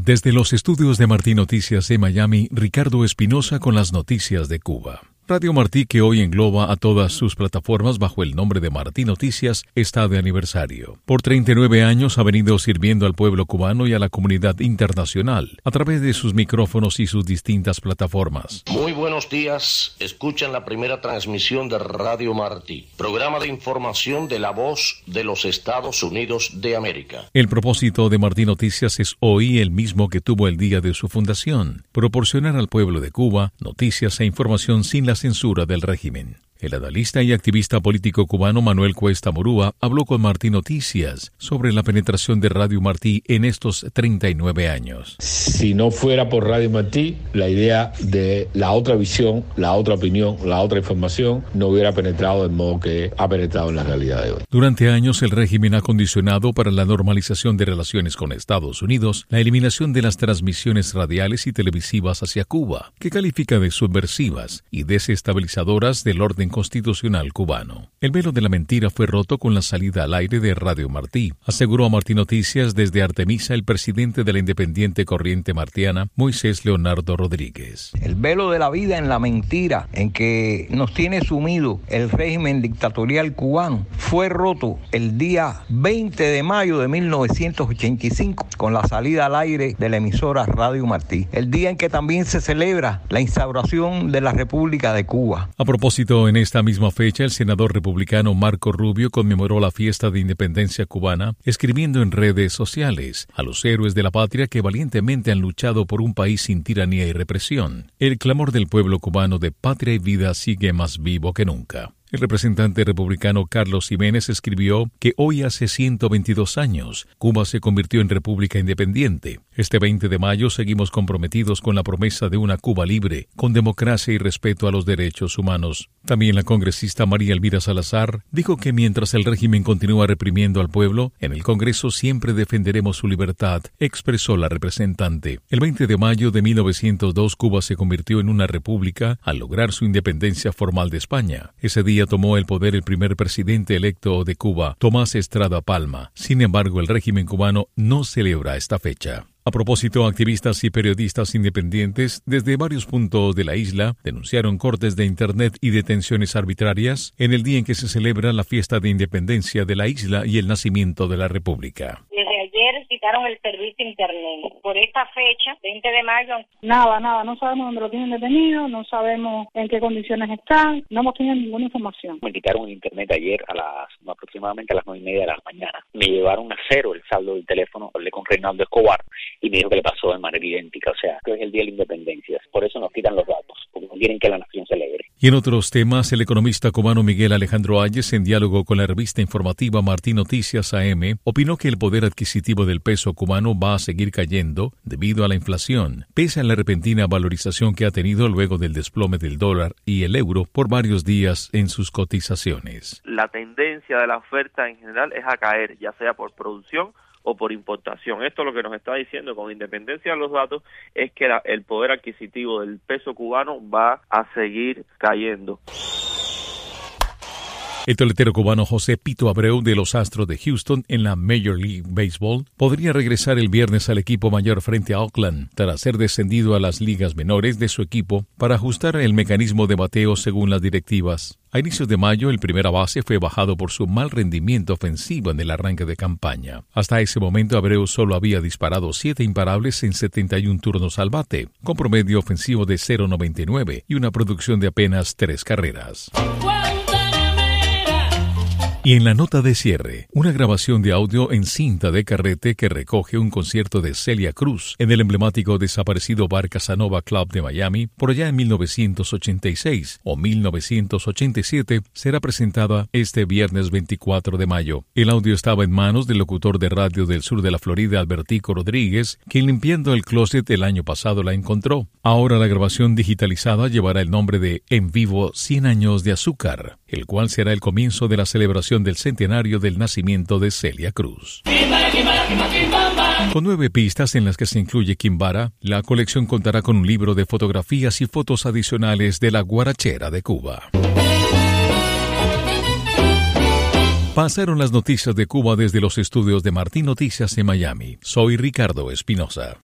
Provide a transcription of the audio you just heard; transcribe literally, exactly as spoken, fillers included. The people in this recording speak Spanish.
Desde los estudios de Martí Noticias de Miami, Ricardo Espinosa con las noticias de Cuba. Radio Martí, que hoy engloba a todas sus plataformas bajo el nombre de Martí Noticias, está de aniversario. Por treinta y nueve años ha venido sirviendo al pueblo cubano y a la comunidad internacional a través de sus micrófonos y sus distintas plataformas. Muy buenos días. Escuchan la primera transmisión de Radio Martí, programa de información de la voz de los Estados Unidos de América. El propósito de Martí Noticias es hoy el mismo que tuvo el día de su fundación: proporcionar al pueblo de Cuba noticias e información sin la censura del régimen. El analista y activista político cubano Manuel Cuesta Morúa habló con Martí Noticias sobre la penetración de Radio Martí en estos treinta y nueve años. Si no fuera por Radio Martí, la idea de la otra visión, la otra opinión, la otra información no hubiera penetrado del modo que ha penetrado en la realidad de hoy. Durante años, el régimen ha condicionado para la normalización de relaciones con Estados Unidos la eliminación de las transmisiones radiales y televisivas hacia Cuba, que califica de subversivas y desestabilizadoras del orden constitucional cubano. El velo de la mentira fue roto con la salida al aire de Radio Martí, aseguró a Martí Noticias desde Artemisa el presidente de la independiente Corriente Martiana, Moisés Leonardo Rodríguez. El velo de la vida en la mentira en que nos tiene sumido el régimen dictatorial cubano fue roto el día veinte de mayo de mil novecientos ochenta y cinco con la salida al aire de la emisora Radio Martí, el día en que también se celebra la instauración de la República de Cuba. A propósito, en esta misma fecha, el senador republicano Marco Rubio conmemoró la fiesta de independencia cubana, escribiendo en redes sociales a los héroes de la patria que valientemente han luchado por un país sin tiranía y represión. El clamor del pueblo cubano de patria y vida sigue más vivo que nunca. El representante republicano Carlos Jiménez escribió que hoy hace ciento veintidós años, Cuba se convirtió en república independiente. Este veinte de mayo seguimos comprometidos con la promesa de una Cuba libre, con democracia y respeto a los derechos humanos. También la congresista María Elvira Salazar dijo que mientras el régimen continúa reprimiendo al pueblo, en el Congreso siempre defenderemos su libertad, expresó la representante. El veinte de mayo de mil novecientos dos, Cuba se convirtió en una república al lograr su independencia formal de España. Ese día tomó el poder el primer presidente electo de Cuba, Tomás Estrada Palma. Sin embargo, el régimen cubano no celebra esta fecha. A propósito, activistas y periodistas independientes desde varios puntos de la isla denunciaron cortes de Internet y detenciones arbitrarias en el día en que se celebra la fiesta de independencia de la isla y el nacimiento de la República. Desde ayer quitaron el servicio Internet. Por esta fecha, veinte de mayo... Nada, nada, no sabemos dónde lo tienen detenido, no sabemos en qué condiciones están, no hemos tenido ninguna información. Me quitaron el Internet ayer a las aproximadamente a las nueve y media de la mañana. Me llevaron a cero el saldo del teléfono, hablé con Reinaldo Escobar y me dijo que le pasó de manera idéntica, o sea, que es el día de la independencia. Por eso nos quitan los datos, porque no quieren que la nación celebre. Y en otros temas, el economista cubano Miguel Alejandro Ayes, en diálogo con la revista informativa Martí Noticias A M, opinó que el poder adquisitivo del peso cubano va a seguir cayendo debido a la inflación, pese a la repentina valorización que ha tenido luego del desplome del dólar y el euro por varios días en sus cotizaciones. La tendencia de la oferta en general es a caer, ya sea por producción o por importación. Esto lo que nos está diciendo, con independencia de los datos, es que la, el poder adquisitivo del peso cubano va a seguir cayendo. El toletero cubano José Pito Abreu de los Astros de Houston en la Major League Baseball podría regresar el viernes al equipo mayor frente a Oakland tras ser descendido a las ligas menores de su equipo para ajustar el mecanismo de bateo según las directivas. A inicios de mayo, el primera base fue bajado por su mal rendimiento ofensivo en el arranque de campaña. Hasta ese momento, Abreu solo había disparado siete imparables en setenta y un turnos al bate, con promedio ofensivo de cero punto noventa y nueve y una producción de apenas tres carreras. Y en la nota de cierre, una grabación de audio en cinta de carrete que recoge un concierto de Celia Cruz en el emblemático desaparecido bar Casanova Club de Miami por allá en mil novecientos ochenta y seis o mil novecientos ochenta y siete será presentada este viernes veinticuatro de mayo. El audio estaba en manos del locutor de radio del sur de la Florida, Albertico Rodríguez, quien limpiando el closet el año pasado la encontró. Ahora la grabación digitalizada llevará el nombre de En Vivo cien años de Azúcar, el cual será el comienzo de la celebración del centenario del nacimiento de Celia Cruz. Con nueve pistas en las que se incluye Quimbara, la colección contará con un libro de fotografías y fotos adicionales de la guarachera de Cuba. Pasaron las noticias de Cuba desde los estudios de Martí Noticias en Miami. Soy Ricardo Espinosa.